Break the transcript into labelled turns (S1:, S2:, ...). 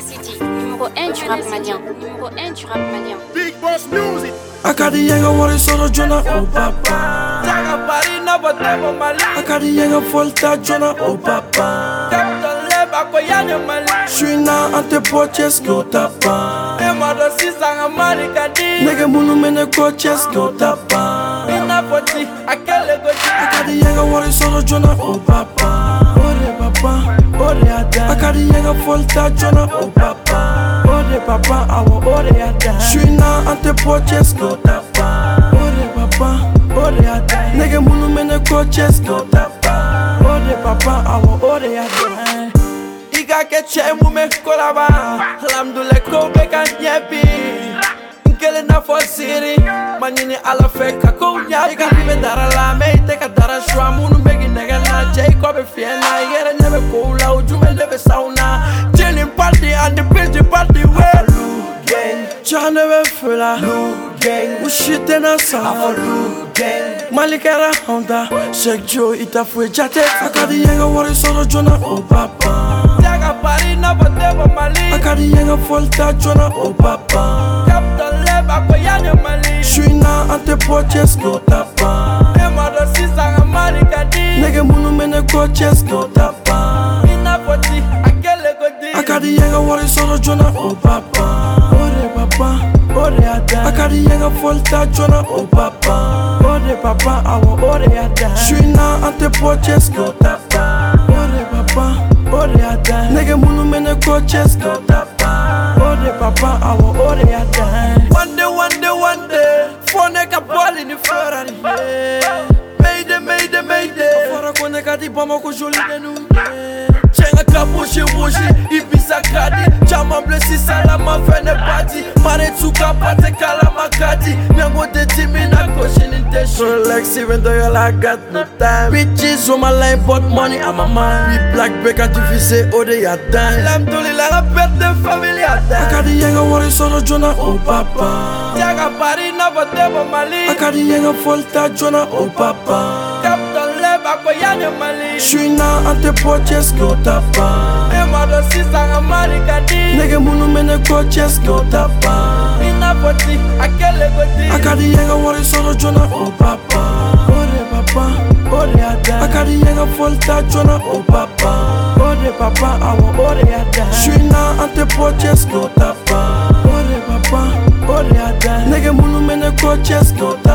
S1: City, numéro 1 du rap malien. Numéro 1 du rap malien.
S2: Big Boss Music.
S3: Akadi yenga wari soro jona oh papa.
S2: Jaga pari na botemo mali.
S3: Akadi yenga volta jona oh papa.
S2: Captain Leba ko yane mali.
S3: J'suis na ante poches go tapa.
S2: Emado sisanga mali kadi.
S3: Nege munu mene coaches go tapa.
S2: Ina poti akele goji.
S3: Akadi yenga wari soro jona oh papa. Ore papa, ore ada. Akadi yenga volta jona oh papa. Ore papa, awo ore ada. J'suis na ante poches go tapa. Ore papa, ore ada. Nege munu mene coaches go tapa. Ore papa, awo ore ada.
S2: Iga ke chemu me kolaba. Alhamdulillah ko beka nyebi. Nkele na fosiri. Manini ala feka ko nyabi. Iga bibe dara la me iteka dara shwa. Munu begi nega na Jacob fiena. Igere nyebe koula ujume nebe sauna. Chilling party and the building party well.
S3: Chane be fula Ushite na sa Malikera Honda Sheikh Joe ita fwe jate Akadi yenga wari soro jona oh papa.
S2: Jaga pari na botemo mali.
S3: Akadi yenga volta jona oh papa.
S2: Captain Leba ko yane mali.
S3: J'suis na ante poches go tapa.
S2: Emado sisanga mali kadi.
S3: Nege munu mene coaches go tapa.
S2: Ina poti akele godi.
S3: Akadi yenga wari soro jona oh papa. Ore papa, ore ada. Akadi yenga volta jona oh papa. Ore papa, awo ore ada. J'suis na ante poches go tapa. Ore papa, ore ada. Nege munu mene coaches go tapa. Ore papa, awo ore ada.
S2: One day, phone ka ball ni Ferrari. Mayday.
S3: Fora kone kati bama ko joli denu.
S2: Chenga kapushi wushi, Ibiza kadi. Chama blessi salama fene party. Mare tuka pate kala makati. Nyango de timi na koshini deshi.
S3: Relax even though I got no time.
S2: Bitches on my line, but money on my mind.
S3: We black breaker divisé au de ya dime.
S2: Alhamdulillah, la perte de famille a dime.
S3: Akadi yenga wari soro jona oh papa.
S2: Jaga pari na botemo mali.
S3: Akadi yenga volta jona oh papa.
S2: Captain Leba ko yane mali.
S3: J'suis na ante poches go tapa.
S2: Emado sisanga mali kadi.
S3: Nege munu mene coaches go tapa.
S2: Ina poti akele godi.
S3: Akadi yenga wari soro jona oh papa. Ore papa, ore ada. Akadi yenga volta jona oh papa. Ore papa, awo ore ada. J'suis na ante poches go tapa. Ore papa, ore ada. Nege munu mene coaches go tapa.